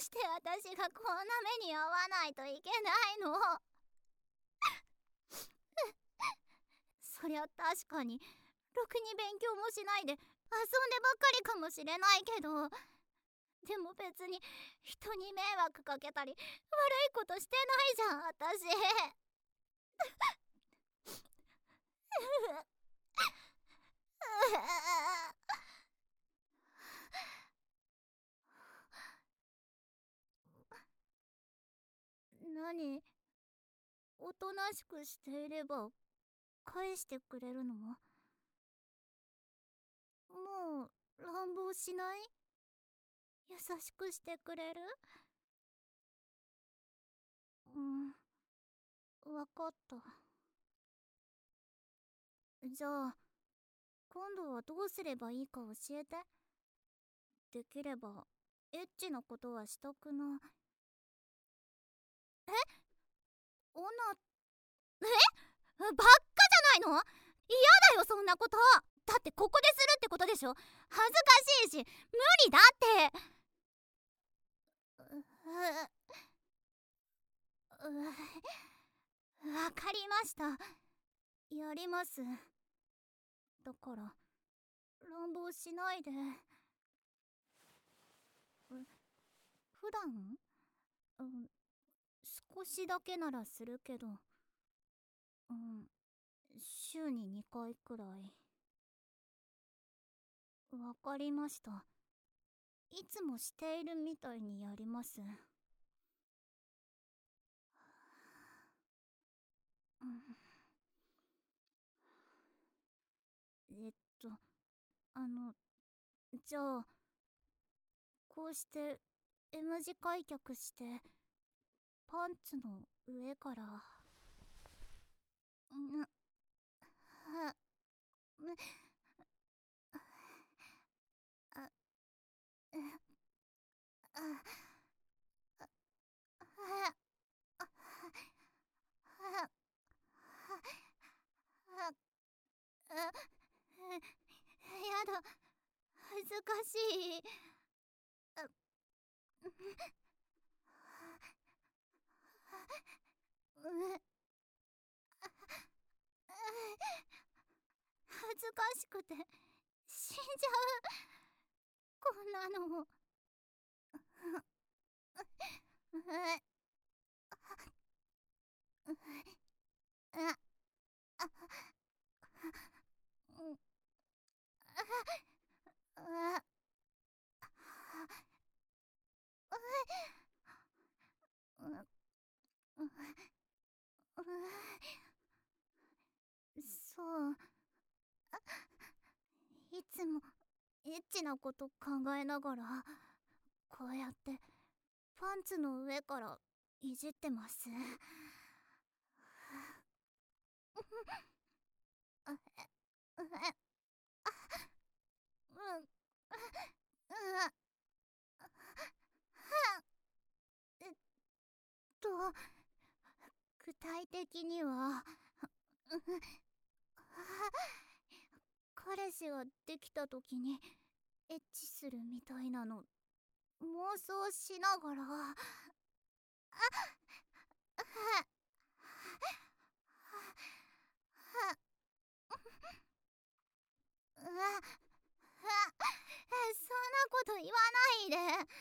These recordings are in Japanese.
して私がこんな目に遭わないといけないの？そりゃ確かにろくに勉強もしないで遊んでばっかりかもしれないけど、でも別に人に迷惑かけたり悪いことしてないじゃん私。何？おとなしくしていれば返してくれるの？もう乱暴しない？優しくしてくれる？わかった。じゃあ今度はどうすればいいか教えて。できればエッチなことはしたくない。え？女？バッカじゃないの？嫌だよそんなこと。だってここでするってことでしょ。恥ずかしいし無理だって。わかりました。やります。だから乱暴しないで。普段、うん、少しだけならするけど、週に2回くらい。わかりました。いつもしているみたいにやります。えっとあのじゃあこうして M 字開脚してパンツの上からはあやだ、恥ずかしい。恥ずかしくて死んじゃう、こんなの。そう、いつもエッチなこと考えながらこうやってパンツの上からいじってます。えっと具体的には彼氏ができた時にエッチするみたいなの妄想しながらそんなこと言わないで。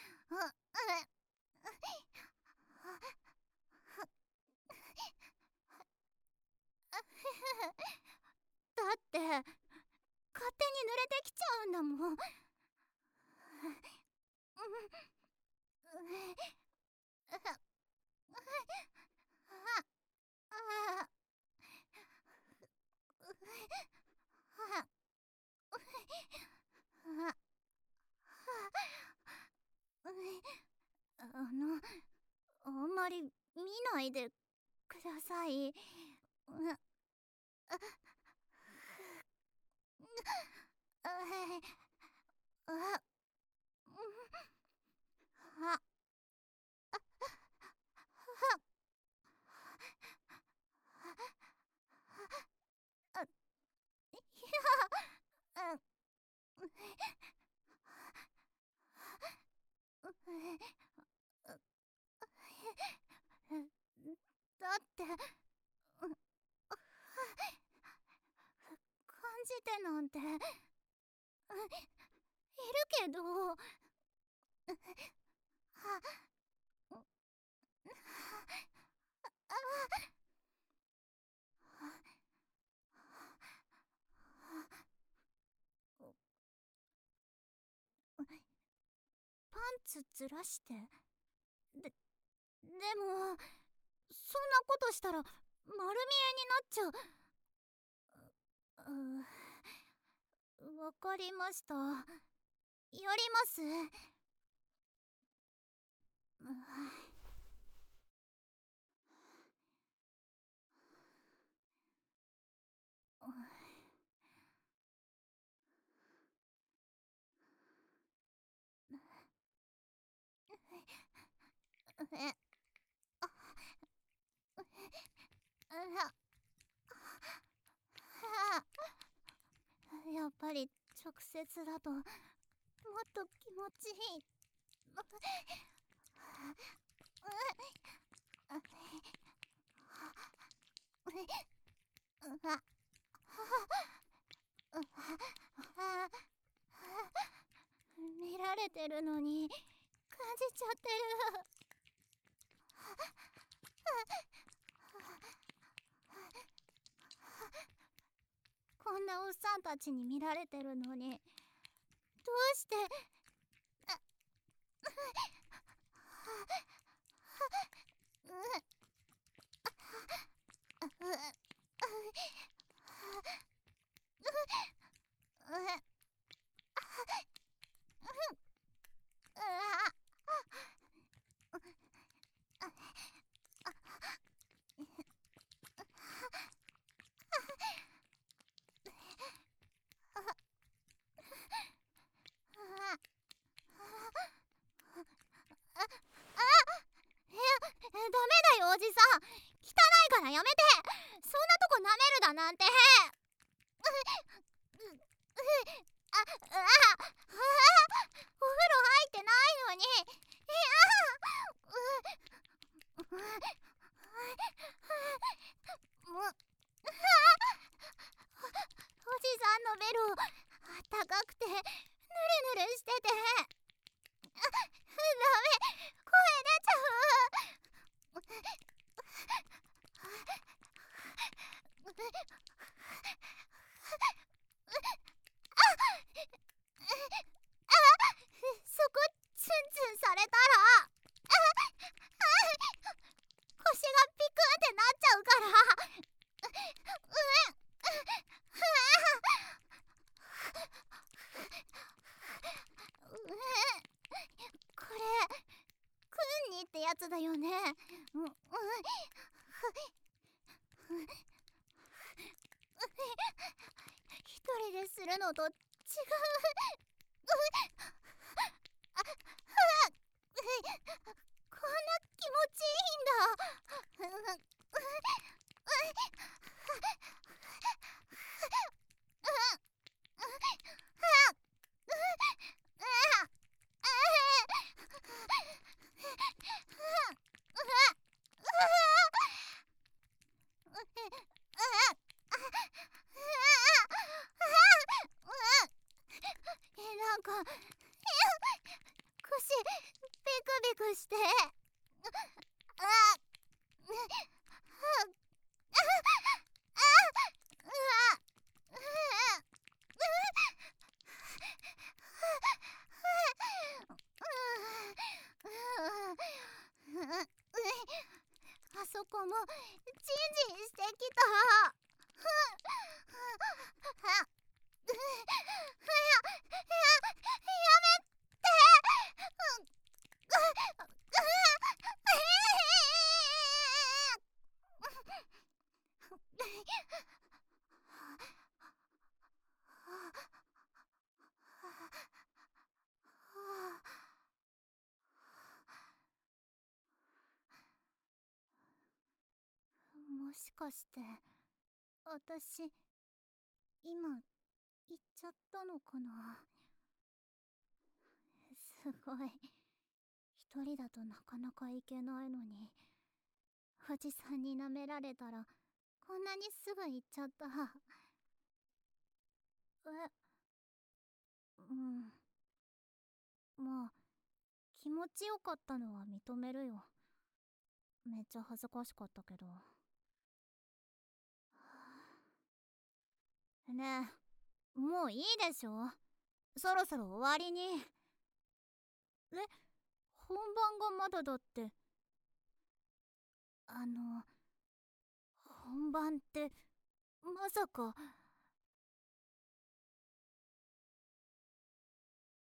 だって勝手に濡れてきちゃうんだもん。あんまり見ないでください。 感じてなんているけど、パンツずらして。でもそんなことしたら丸見えになっちゃう。わかりました。やります。やっぱり直接だともっと気持ちいい。見られてるのに感じちゃってる。こんなおっさんたちに見られてるのに、どうして。ダメだよおじさん、汚いからやめて。そんなとこ舐めるだなんて。お風呂入ってないのに。おじさんのベロ高くてヌルヌルしてて。ダメ、声出ちゃう。そこツンツンされたら腰がピクンってなっちゃうから。これクンニってやつだよね。一人でするのと違う。こんな気持ちいいんだ。なんか腰ビクビクして。あそこもジンジンしてきた。もしかして私今行っちゃったのかな。すごい、一人だとなかなか行けないのにおじさんに舐められたらこんなにすぐ行っちゃった。うん、まあ気持ちよかったのは認めるよ。めっちゃ恥ずかしかったけど。ねえ、もういいでしょ。そろそろ終わりに。え、本番がまだだって。本番ってまさか。